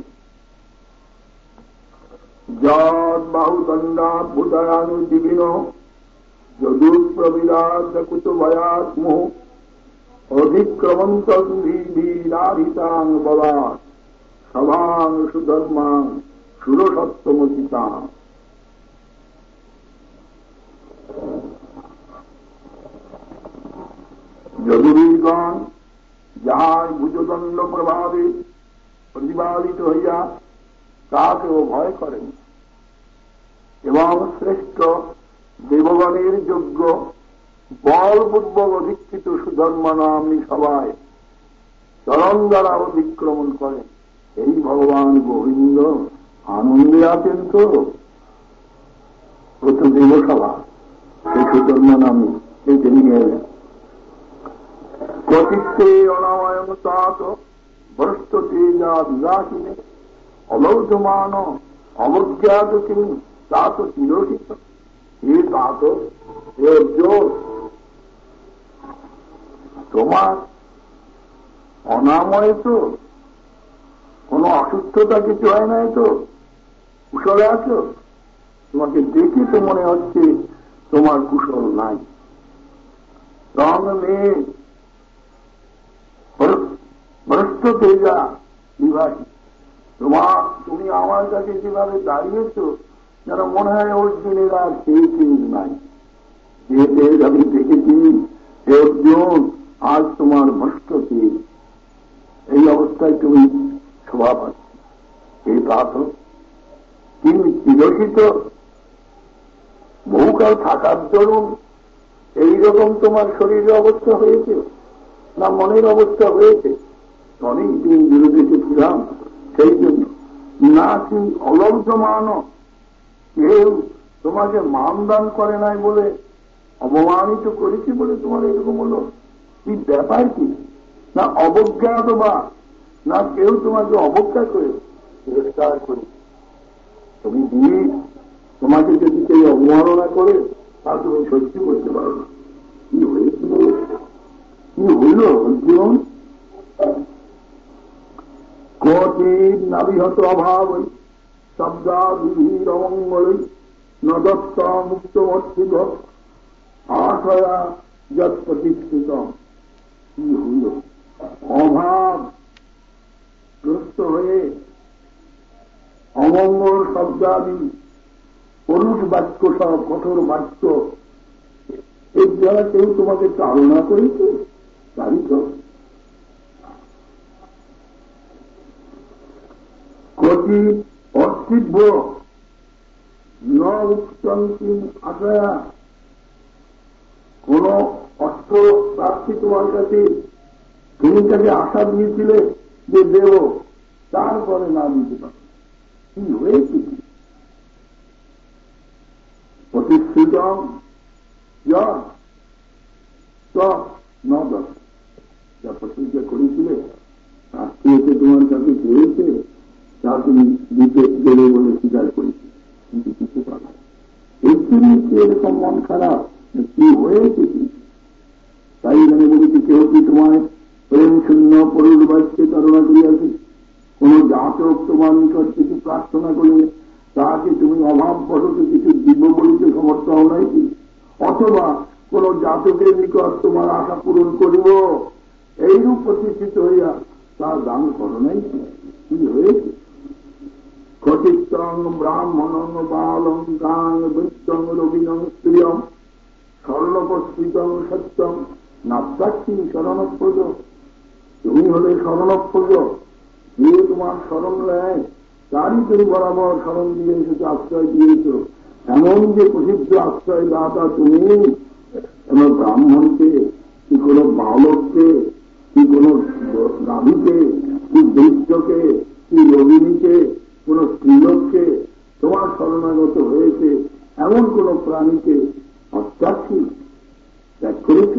যদ বাহুদণ্ডাৎ ভূতায়ানু জীবিন যদুৎ প্রবিরাজ কুত ভয়াৎ মোহ অধিক্রমন্ত ধীরাধিতাং বলাৎ সভাং সুধর্মাং সুরসত্তমচিতাং। যদুবীরগণ যাহার ভুজদণ্ড প্রভাবে প্রতিপালিত হইয়া তাকেও ভয় করেন এবং শ্রেষ্ঠ দেবগণের যোগ্য বলপূর্বক অধিষ্ঠিত সুধর্ম নামী সবাই চরণ দ্বারা অতিক্রমণ করেন। এই ভগবান গোবিন্দ আনন্দে আছেন তো প্রত দেবসভা সেই সুধর্ম নামী সেইটা নিয়ে এলেন। কচিত্তে অনাময়ম তাত ভ্রষ্ট তেজা বিলাসিনে অলৌধমান অবজ্ঞাত কিং তাত তিরোহিত। এ তাত এ অর্জুন, তোমার অনাময় তো, কোন অসুস্থতা কিছু হয় নাই তো, কুশলে আছো? তোমাকে দেখে তো মনে হচ্ছে তোমার কুশল নাই। রং মেয়ে ভ্রষ্ট তেজা বিভাসী, তোমার তুমি আমার কাছে যেভাবে দাঁড়িয়েছ যেন মনে হয় অর্জুনের আর সেই তেজ নাই। যে তেজ আমি দেখেছি হে অর্জুন, আজ তোমার ভ্রষ্ট তেজ। এই অবস্থায় তুমি শোভা পাচ্ছ। এই পাত তুমি তিরোহিত, বহুকাল থাকার দরুন এইরকম তোমার শরীরের অবস্থা হয়েছে না মনের অবস্থা হয়েছে? অনেক দিন বিরোধীতে ছিলাম সেই জন্য। না কি অলব্ধমান, কেউ তোমাকে মান দান করে নাই বলে অপমানিত করেছি বলে তোমার এরকম হলো? কি ব্যাপার কি? না অবজ্ঞাত বা না কেউ তোমাকে অবজ্ঞা করে তিরস্কার করে? তুমি দিয়ে তোমাকে যদি কেউ অবমাননা করে তা তুমি সত্যি করতে পারো না। কি হয়েছিল, কি হইল অর্জুন? কঠিন নাবিহত অভাব শব্দাদির অমঙ্গল ন দত্ত মুক্ত অর্থিত আশয়া যৎ প্রতিষ্ঠিত। কি হইল? অভাব গ্রস্ত হয়ে অমঙ্গল শব্দাদি পরুষ বাক্য সব কঠোর বাক্য এর দ্বারা কেউ তোমাকে চালনা করেছে? জানি তো কঠিন অর্থিব্য ন উত্তন্তি আশয়া, কোন অর্থ প্রাপ্তি তোমার কাছে তুমি তাকে আশা দিয়েছিলে যে দেব, তারপরে না দিতে পারো। কি হয়েছে? প্রতিষ্ঠিত যা প্রতিজ্ঞা করেছিলে আত্মীয়কে তোমার কাছে পেয়েছে, তা তুমি দিতে গেলে বলে স্বীকার করেছি, কিন্তু কিছু পারো। এর জন্য এরকম মন খারাপ কি হয়েছে? তাই এখানে বলেছি কেউ কি তোমায় প্রেম শূন্য পরুর বাক্যে তাড়না করিয়াছে? কোন জাতক তোমার নিকট কিছু প্রার্থনা করলে তাকে তুমি অভাব বসতে কিছু দিব বলিতে সমর্থ হও নাই কি? অথবা কোন জাতকের নিকট তোমার আশা পূরণ করিব এইরূপ প্রতিষ্ঠিত হইয়া তার দান করো নাই কি? কি হয়েছে? ঘটিতং ব্রাহ্মণং বালং গাং বৃত্তং রবিনং স্ত্রিয়ং স্বর্ণপস্মিতং সত্যং নাপ্তাক্ষী শরণপ্রজ, তুমি হলে শরণপ্রজ, যে তোমার শরণ নেয় তারই তুমি বরাবর শরণ দিয়ে এসেছ, আশ্রয় দিয়েছ। এমন যে প্রসিদ্ধ আশ্রয় দাতা তুমি, কোন ব্রাহ্মণকে কি কোন বালককে কি কোন গাভীকে কি বৃদ্ধকে কি রোগিণীকে কোন স্ত্রীলোককে তোমার শরণাগত হয়েছে এমন কোন প্রাণীকে অত্যাচ্ছি ত্যাগ করেছ,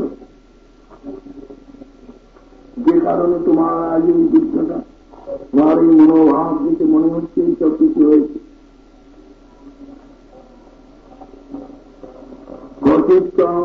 যে কারণে তোমার আজ এই দুঃখটা, তোমার এই মনোভাব দিতে মনে হচ্ছে এই সব কিছু হয়েছে। কথিতম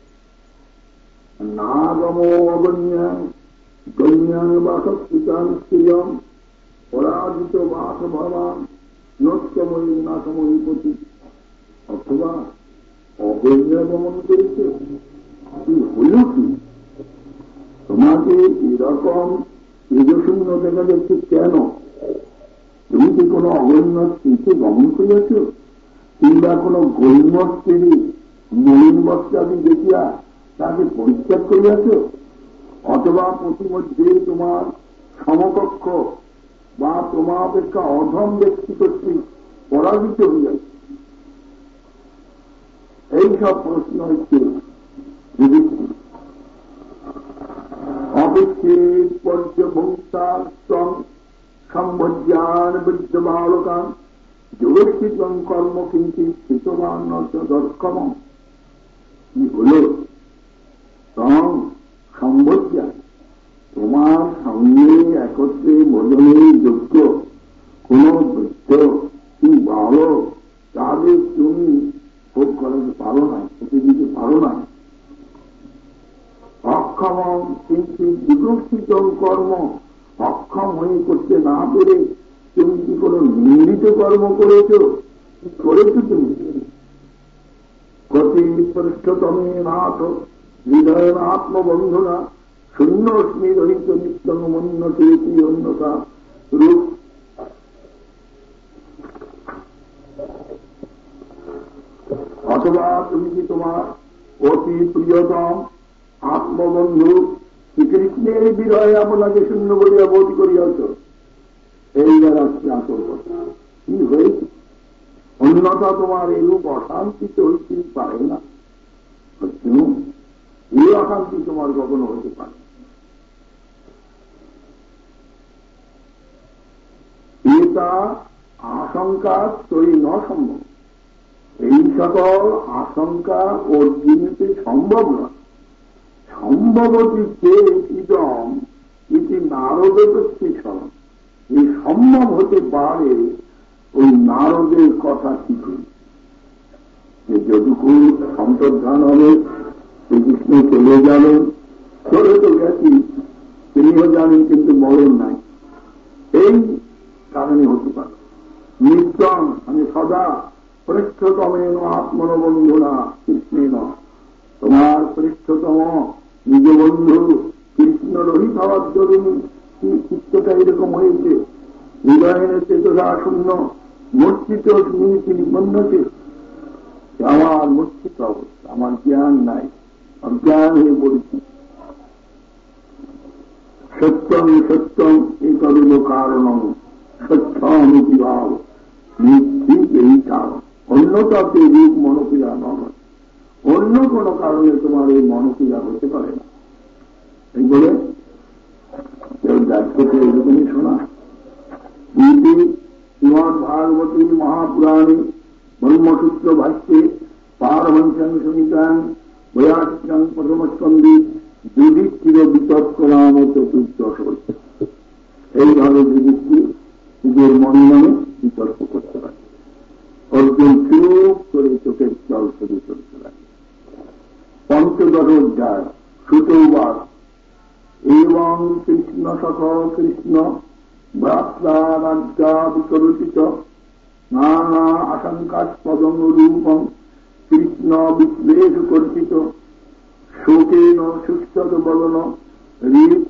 নাগমো অগণ্যা গণ্যান বাসৎপিতান স্ত্রিয়ম পরাজিত বাস ভবান নষ্টময়ী নাশময়ী পতি, অথবা অগণ্যা গমন করেছে। কি হইল কি তোমাকে এরকম তেজশূন্য দেখা যাচ্ছে কেন? তুমি কি কোন অগণ্য স্ত্রীকে গমন করিয়াছ, কিংবা কোন গণ্য স্ত্রী মলিন বস্ত্রাদি দেখিয়া তাকে পরিত্যাগ করিয়াছ, অথবা প্রতিমধ্যে তোমার সমকক্ষ বা তোমার অপেক্ষা অধম ব্যক্তি কর্তৃক পরাজিত হইয়াছে? এইসব প্রশ্ন হচ্ছে অপেক্ষিত পর্যভুক্তার সম্ভজ্ঞান বৃদ্ধ বালকান যোগস্থিত কর্ম কিঞ্চিত স্থিতবান দর্শম। কি হল সম্ভজ্ঞা, তোমার সঙ্গে একত্রে ভোজনের যোগ্য কোন বৃদ্ধ কি বালক তাদের তুমি ভোগ করাতে পারো না, খেতে দিতে পারো না। অক্ষম কিন্তু বিকশিত কর্ম অক্ষম হয়ে করতে না পেরে তুমি কি কোন নিন্দিত কর্ম করেছ? কি করেছ তুমি? গতি পৃষ্ঠতমে নাথ হৃদয় আত্মবন্ধনা শূন্য অস্মি রহিত নিত্যমন্যতে অন্যতা রূপ। অথবা তুমি কি তোমার অতি প্রিয়তম আত্মবন্ধু শ্রীকৃষ্ণের বিরহে আপনাকে শূন্য বলিয়া বোধ করিয়াছ? এই যাচ্ছে আসল কথা। কি হয়েছে? অন্যথা তোমার এরূপ অশান্তিতে হইতেই পারে না। এই অশান্তি তোমার কখনো হতে পারে। এটা আশঙ্কা তৈরি ন সম্ভব। এই সকল আশঙ্কা অর্জুনিতে সম্ভব নয়। সম্ভবতী ইদম ইতি নারদোক্তি স্মরণ। এই সম্ভব হতে পারে ওই নারদের কথা কিছু, যে যদুকু অন্তর্ধান হবে শ্রীকৃষ্ণ চলে যাবেন, চলে তো গেছি, তিনিও জানেন কিন্তু মরণ নাই, এই কারণে হতে পারে। নিত্যম মানে সদা পৃষ্ঠতমেন আত্মনবন্ধুনা কৃষ্ণেন, তোমার পৃষ্ঠতম নিজ বন্ধু কৃষ্ণ রহিত হওয়ার জরুরি চিত্তটা এরকম হয়েছে। হৃদয়ের চেতনা শূন্য মূর্ছিত নিবন্ধকে, আমার মূর্ছিত অবস্থা, আমার জ্ঞান নাই, অজ্ঞান হয়ে পড়েছি। সত্যম সত্যম এই তরুণ কারণ সত্যমিতি ভাব ঠিক এই কারণ। অন্যতাতে রূপ মনোক্রিয়া নয়, অন্য কোন কারণে তোমার এই মনোক্রিয়া হতে পারে না। এই বলে কেউ ডাক্তারকে এরকমই শোনা। ইতি শ্রীমদ্ ভাগবতী মহাপুরাণে ব্রহ্মসূত্র ভাষ্যে পারমহংসং সংহিতাং বয়াচিত্রং প্রথমস্কন্ধে যুধিষ্ঠির বিতর্ক নাম চতুর্দশ হচ্ছে। এইভাবে যুধিষ্ঠির নিজের মনে মনে বিতর্ক করতে পারে। অর্জুন চুপ করে চোখের জল শুরু করতে লাগে। পঞ্চদশ অধ্যায় সুতৌবাদ এবং কৃষ্ণ সখ কৃষ্ণ ভ্রাত্রাজ্ঞা বিকরুচিত নানা আশঙ্কাস্পদম রূপম কৃষ্ণ বিশ্লেষ কর্ষিত শোকেন সুস্থ বলন হৃদ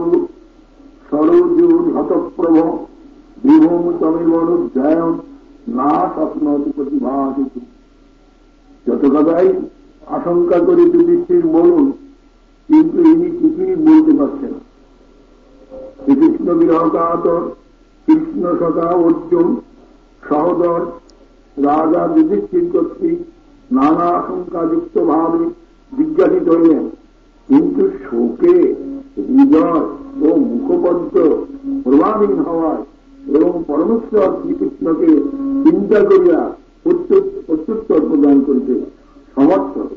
সরোজুর হতপ্রভ বিভূম তমেবনুধ্যায়ন না স্বপ্নতি প্রতিভাসিত। যত কথাই আশঙ্কা করে যুধিষ্ঠির বলুন, কিন্তু ইনি কিছুই বলতে পারছে না। শ্রীকৃষ্ণ বিরহ কাতর কৃষ্ণ সখা অর্জুন সহদর রাজা যুধিষ্ঠির কর্তৃক নানা আশঙ্কাযুক্ত ভাবে জিজ্ঞাসিত হইলেন, কিন্তু শোকে হৃদয় ও মুখপদ্ম প্রভাবীন হওয়ায় এবং পরমেশ্বর শ্রীকৃষ্ণকে চিন্তা করিয়া প্রত্যুত্তর প্রদান করিতে সমর্থ হল।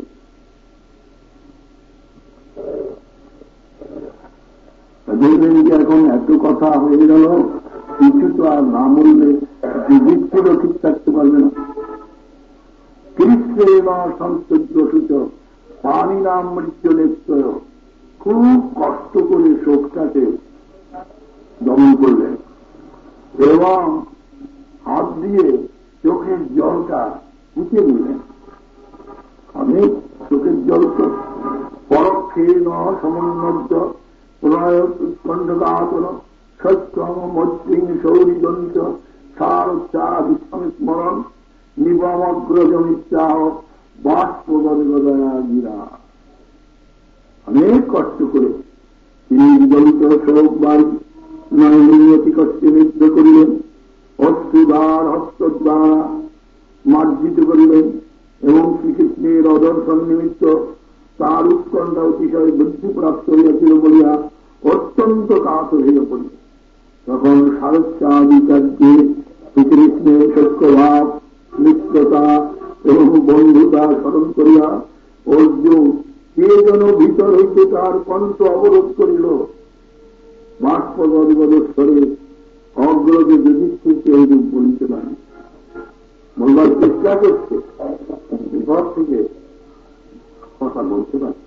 দেখলেন যে এখন এত কথা হয়ে গেল, কিছু তো আর না বললে যুধিষ্ঠিরও ঠিক থাকতে পারবে না। কৃষ্ণে বা সংস্কৃত সূচক পানি নাম মৃত্যু নিশ্চয় খুব কষ্ট করে শোকটাকে দমন করলেন এবং হাত দিয়ে চোখের জলটা মুছে দিলেন। অনেক চোখের জল তো পরক্ষে ন সমন্বয় প্রণয় উৎকণ্ঠকাতর সত্যম মৈত্রী সৌরিদন্ত সারোচ্চারণ নিবমগ্রজমিত্যাহ বাষ্পদয়া গিরা। অনেক কষ্ট করে তিনি দলিত শোক বাড়ি নয়নতি কষ্টে নৃত্য করিলেন, অস্ত্রুদার হস্ত দ্বারা মার্জিত করিলেন এবং শ্রীকৃষ্ণের অদর্শন নিমিত্ত তার উৎকণ্ঠা অতিশয় বুদ্ধিপ্রাপ্ত হইয়াছিল বলিয়া অত্যন্ত কাতর হইয়া পড়িল। তখন সারস্যাদিকার্যে শ্রীকৃষ্ণের সত্যভাব মিত্রতা এবং বন্ধুতা স্মরণ করিয়া অর্জুন কে যেন ভিতর হইতে তার কণ্ঠ অবরোধ করিল। বাষ্পগদগদস্বরে অগ্রজে যুধিষ্ঠিরকে এইরূপ বলিতে পারে, বলবার চেষ্টা করছে, বিপদ থেকে কথা বলতে পারছি।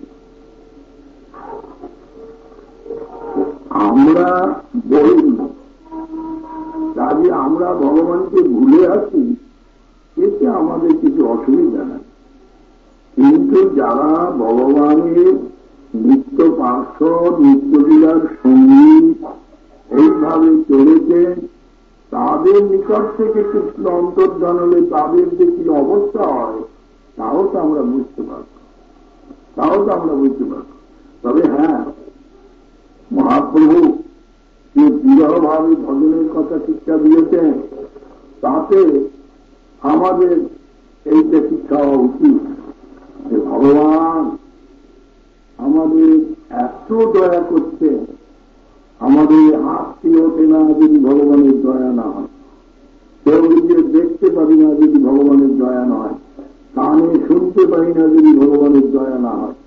আমরা বলি কাজে আমরা ভগবানকে ভুলে আছি, এতে আমাদের কিছু অসুবিধা নাই। কিন্তু যারা ভগবানের নিত্য পার্শ্বদ নিত্যলীলার সঙ্গী এইভাবে চলেছেন, তাদের নিকট থেকে কৃষ্ণ অন্তর্ধান হলে তাদের যে কি অবস্থা হয় তাও তো আমরা বুঝতে পারব, তাও তো আমরা বুঝতে পারব। তবে হ্যাঁ, মহাপ্রভু যে বিরহভাবে ভজনের কথা শিক্ষা দিয়েছেন, তাতে আমাদের এইটা শিক্ষা হওয়া উচিত যে ভগবান আমাদের এত দয়া করছে, আমাদের হাসতে ওঠে না যদি ভগবানের দয়া না হয়, কেউ যদি দেখতে পারি না যদি ভগবানের দয়া না হয়, কানে শুনতে পারি না যদি ভগবানের দয়া না হয়,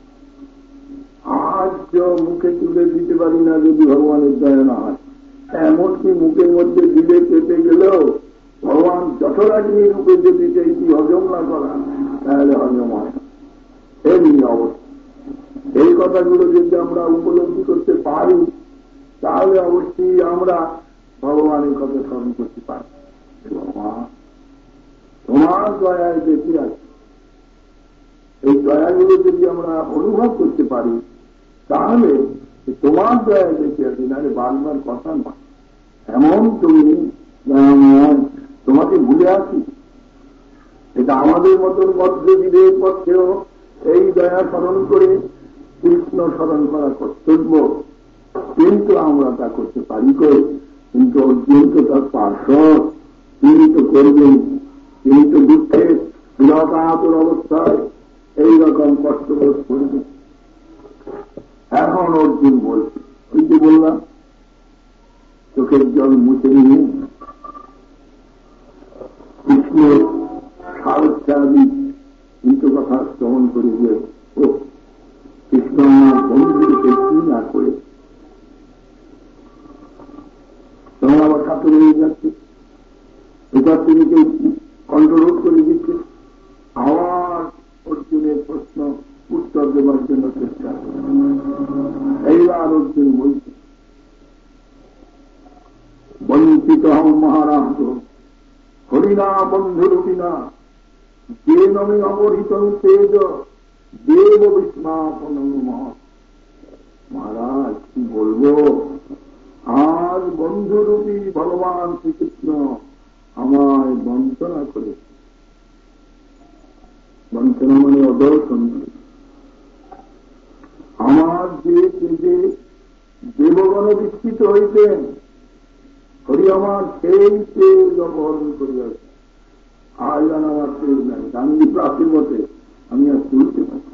আজ মুখে তুলে দিতে পারি না যদি ভগবানের দয়া না হয়, এমনকি মুখের মধ্যে দিলে পেতে গেলেও ভগবান যশোরাগ্নি রূপে যদি সেইটি হজম না করা, তাহলে হজম হয় না। এমনি অবস্থা। এই কথাগুলো যদি আমরা উপলব্ধি করতে পারি, তাহলে অবশ্যই আমরা ভগবানের কথা স্মরণ করতে পারি। ভগবান তোমার দয়ায় বেঁচে আছে, এই দয়াগুলো যদি আমরা অনুভব করতে পারি, তাহলে তোমার দয়ায় বেঁচে আছি, নাহলে বারবার কথা নয়। এমন তুমি তোমাকে ভুলে আছি, এটা আমাদের মতন মধ্যবিদের পক্ষেও এই দয়া স্মরণ করে কৃষ্ণ স্মরণ করা কর্তব্য, কিন্তু আমরা তা করতে পারি কই? কিন্তু অর্জুন তো তার পার্শ্বদ, তিনি তো করবেন, তিনি তো দুঃখে বিরকাতুর অবস্থায় এইরকম কষ্টবোধ করবেন। এখন অর্জুন বলছে, ওই যে বললাম চোখের জল মুছে নিয়ে কৃষ্ণের সারস্যাদি কিন্তু কথা শ্রবণ করে যে ও কৃষ্ণ আমার বন্ধুকে কি না করে তখন আবার ছাত্র হয়ে যাচ্ছে, এটার তিনি কেউ কন্ট্রোল করে দিচ্ছে। আবার অর্জুনের প্রশ্ন উত্তর দেওয়ার জন্য চেষ্টা করে। এইবার অর্জুন বলছে, বঞ্চিত হম মহারাজ হরিণা বন্ধুরূপিণা যে নমে অবহিত তেজ দেব বিস্মাপন। মহারাজ কি বলবো, আজ বন্ধুরূপী ভগবান শ্রীকৃষ্ণ আমায় বঞ্চনা করে, বঞ্চনা মানে অদর্শন, আমার মনোবিষ্ঠিত হইতেন, হরি আমার সেই তেজ অপহরণ করিয়াছে। আজ আর আমার তেজ নাই, গান্ধী প্রাচীর মতে আমি আর তুলতে পারি।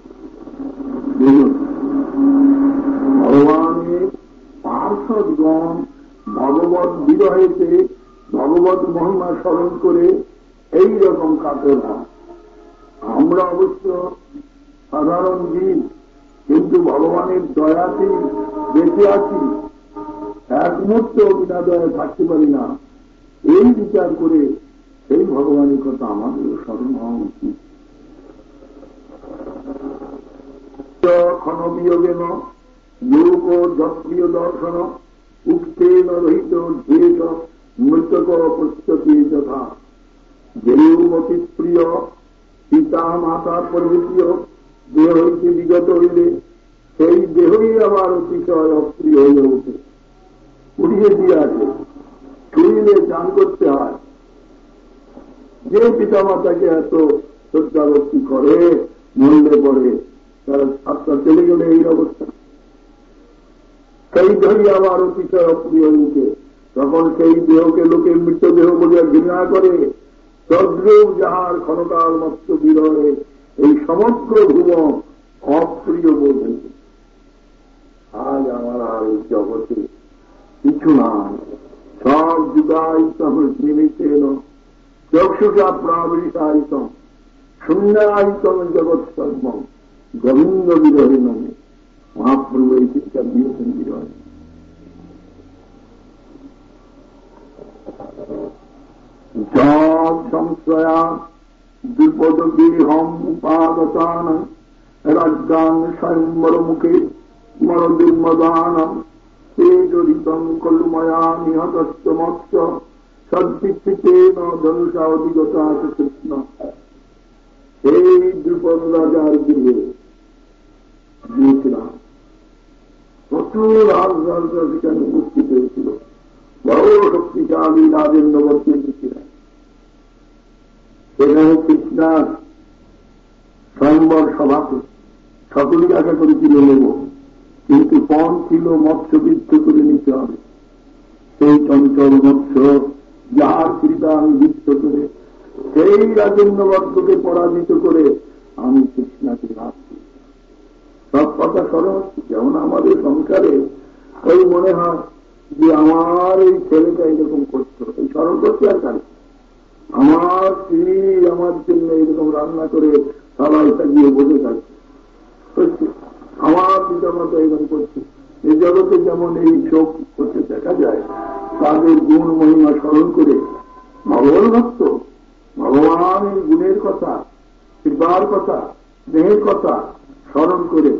ভগবানের পার্শ্বদগণ ভগবত বিরহেতে ভগবত মহিমা স্মরণ করে এই রকম কাতর হয়। আমরা অবশ্য সাধারণ জীব, কিন্তু ভগবানের দয়াতে বেঁচে আছি, এক মুহূর্ত বিনা দয়া থাকতে পারি না। এই বিচার করে সেই ভগবানের কথা আমাদের স্মরণ হওয়া উচিত। ক্ষণ বিয়োগেন লোক যৎপ্রিয় দর্শন উক্তেন রহিত ধীরেশ মৃতক প্রস্তুতি যথা। যেও অতি প্রিয় পিতা মাতা প্রভৃতিও দেহ হইতে বিগত হইলে সেই দেহই আবার অতিশয় অপ্রিয় হইয়া ওঠে, উড়িয়ে দিয়ে আছে। ছুঁইলে চান করতে হয়। যে পিতা মাতাকে এত শ্রদ্ধা ভক্তি করে, মরলে পরে তারা আত্মা চলে গেলে এই অবস্থা, সেই দেহই আবার অতিশয় অপ্রিয় হইতে, তখন সেই দেহকে লোকে মৃতদেহ বলিয়া ঘৃণা করে। তদ্রূপ যাহার ক্ষণকাল মত্ত বিরহে এই সমগ্র ভুবন অপ্রিয় বোধ হইতে। আজ আমার আর এই জগতে কিছু নাই, সব যুগায়িতম নিমিত্তেন চক্ষুষা প্রাবৃতায়িতম শূন্যায়িতম জগৎ সর্ব গোবিন্দ বিরহে নামে। মহাপ্রভু এই শিক্ষা দিয়েছেন বিরহে। জব সংশ্রয়া দ্বিপদগৃহম উপাগতান রাজ্যান স্বয়ম্বর মুখে মরদুর্মদানম তেজরিতম খলু ময়া নিহতস্য মৎস্য সদ্দীপ্তিতেন ধনুষা অধিগতা কৃষ্ণ। এই দ্বিপদ রাজার গৃহে গিয়েছিলাম, প্রচুর রাজরাজা সেখানে উপস্থিত হয়েছিল, বড় শক্তিশালী রাজেন্দ্রবর্তী ছিলেন। সেখানে কৃষ্ণার স্বয়ম্বর সভাতে সকলেই আশা করেছিল নেব, কিন্তু পণ ছিল মৎস্যবৃদ্ধ করে নিতে হবে। সেই চঞ্চল মৎস্য যাহার কৃপা আমি বৃদ্ধ করে সেই রাজেন্দ্রবর্গকে পরাজিত করে আমি কৃষ্ণাকে ভাবছি। সব কথা স্মরণ হচ্ছে। যেমন আমাদের সংসারে ওই মনে হয় যে আমার এই ছেলেটা এরকম করতো, এই স্মরণ করছে আর কারণ আমার স্ত্রী আমার জন্য এরকম রান্না করে সবাই সাজিয়ে বসে থাকছে, আমার পিতা মাতা এরকম করছে। এই জগতে যেমন এই শোক করতে দেখা যায়, তাদের গুণ মহিমা স্মরণ করে ভগবান ভক্ত ভগবানের গুণের কথা, কৃপার কথা, স্নেহের কথা স্মরণ করে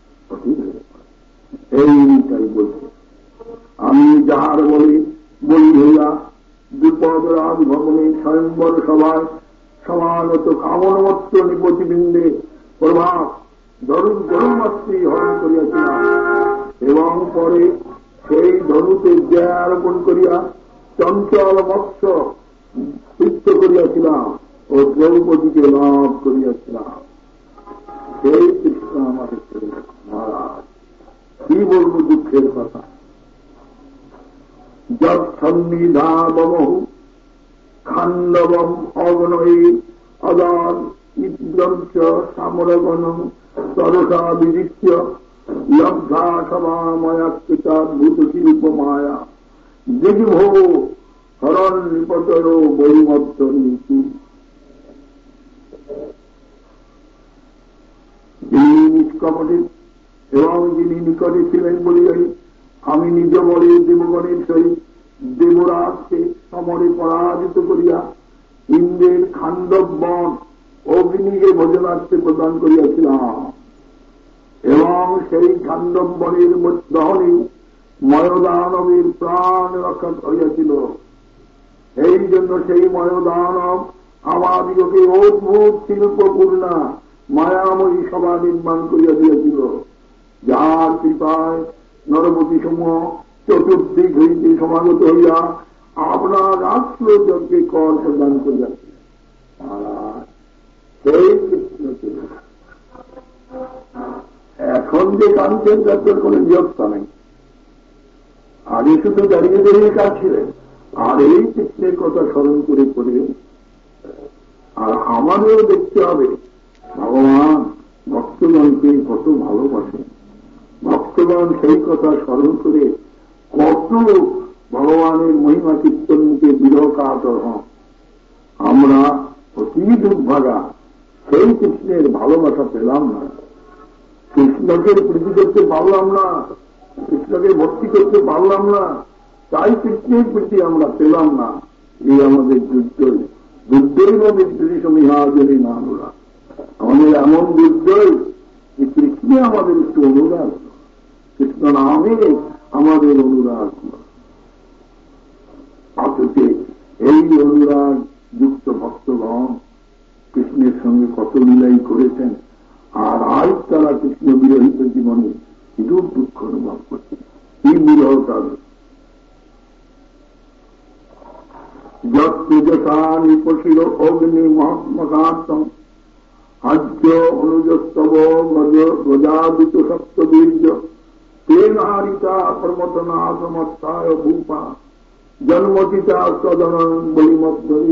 এইটাই বলছে। আমি যাহার বলে বলি হইয়া দ্বিপদ রাজ ভবনে স্বয়ম্বর সভায় সমানত কামনমত্ত নিপতিবৃন্দে প্রভাব ধরুন ধরুমাত্রী হরণ করিয়াছিলাম, এবং পরে সেই ধনুতে জয় আরোপণ করিয়া চঞ্চল মৎস্য তৃপ্ত করিয়াছিলাম ও দ্রৌপদীকে লাভ করিয়াছিলাম। সেই কৃষ্ণ আমাদের মহারাজ, কি বলব দুঃখের কথা। যন্নিধাবমহু খাণ্ডবম অগণয়ী অদান ইদ্রঞ্চ সামরগণম তরসা বিদৃশ্য লব্ধা সভাময়া কৃতাদ্ভুত শিল্প মায়া দিগ্ভো হরণ নিপতর বৈমত্ত নীতি। যিনি নিষ্কপটে এবং যিনি নিকটে ছিলেন বলিয়াই আমি নিজ বলে দেবগণের সহিত দেবরাজকে সমরে পরাজিত করিয়া ইন্দ্রের খাণ্ডব বন অগ্নিকে ভোজনার্থে প্রদান করিয়াছিলাম, এবং সেই খাণ্ডব বনের দহনে ময়দানবের প্রাণ রক্ষা হইয়াছিল। এই জন্য সেই ময়দানব আমাদিগকে অদ্ভুত শিল্পপূর্ণা মায়াময়ী সভা নির্মাণ করিয়া দিয়েছিল, যার কৃপায় নরপতি সমূহ চতুর্দিক হইতে সমাগত হইয়া আপনার রাষ্ট্রযজ্ঞে কর প্রদান করিয়াছে। সেই কৃষ্ণ এখন যে কাঞ্চন যাত্রার কোন বিরক্ত নেই, আগে শুধু দাঁড়িয়ে দাঁড়িয়ে কাঁদছিলেন, আর এই কৃষ্ণের কথা স্মরণ করে করে। আর আমাদেরও দেখতে হবে ভগবান ভক্তগণকে কত ভালোবাসেন, ভক্তগণ সেই কথা স্মরণ করে কত ভগবানের মহিমা কীর্তন মুখে বিরহ কাতর হন। আমরা অতি দুর্ভাগা, সেই কৃষ্ণের ভালোবাসা পেলাম না, কৃষ্ণকে প্রীতি করতে পারলাম না, কৃষ্ণকে ভক্তি করতে পারলাম না, তাই কৃষ্ণের প্রীতি আমরা পেলাম না। এই আমাদের দুর্দয়, দুর্দৈব বিদ্রোহী সমীহাজনী নানুরা, আমাদের এমন দুর্দয় যে কৃষ্ণে আমাদের একটু অনুরাগ, কৃষ্ণ নামে আমাদের অনুরাগ। অথচ এই অনুরাগ যুক্ত ভক্তগণ কৃষ্ণের সঙ্গে কত লীলাই করেছেন, আর আজ তারা কৃষ্ণ বিরহিত জীবনে বিরূপ দুঃখ অনুভব করছে। কি বিরহ তাদের! যৎযথা নিপশিল অগ্নি মহাত্মকাত্ম আজ্য অনুজস্তব গজাদিত সপ্তবীর্য তেন হারিতা প্রমতনা সমর্থায় ভূপা জন্মচিতা সদন বলিমধ্বী।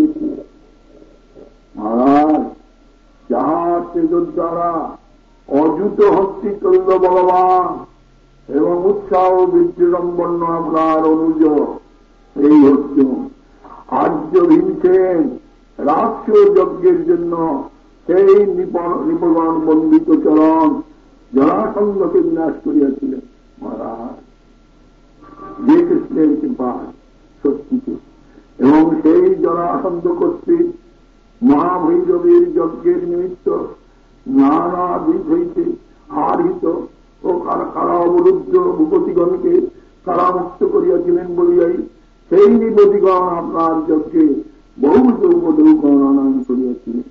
মহারাজ, যাহার তেজর দ্বারা অযুত হস্তি করল ভগবান এবং উৎসাহ বীর্যসম্পন্ন আপনার অনুজ এই অর্জুন আর্য ভীমসেন রাষ্ট্রীয় যজ্ঞের জন্য সেই নিপগণ বন্দিত চরণ জরাসন্ধকে বিনাশ করিয়াছিলেন। মহারাজ, যে কৃষ্ণের কৃপা সত্যিকে, এবং সেই জরাসন্ধ কর্তৃক মহাভৈরবীর যজ্ঞের নিমিত্ত নানা দিক হইতে হারিত ও কারা অবরুদ্ধ ভূপতিগণকে কারামুক্ত করিয়াছিলেন বলিয়াই সেই নিপতিগণ আপনার যজ্ঞে বহু উপদ্রবগণ আনয়ন করিয়াছিলেন।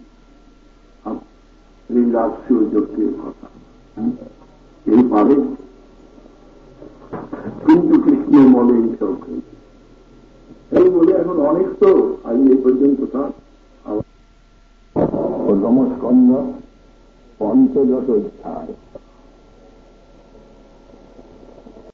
এই রাষ্ট্রীয় যজ্ঞের কথা এই পারে, কিন্তু কৃষ্ণ বলে এইসব এই বলে এখন অনেক তো আজ এই পর্যন্ত তার নমস্কন্দ পঞ্চদশ অধ্যায়।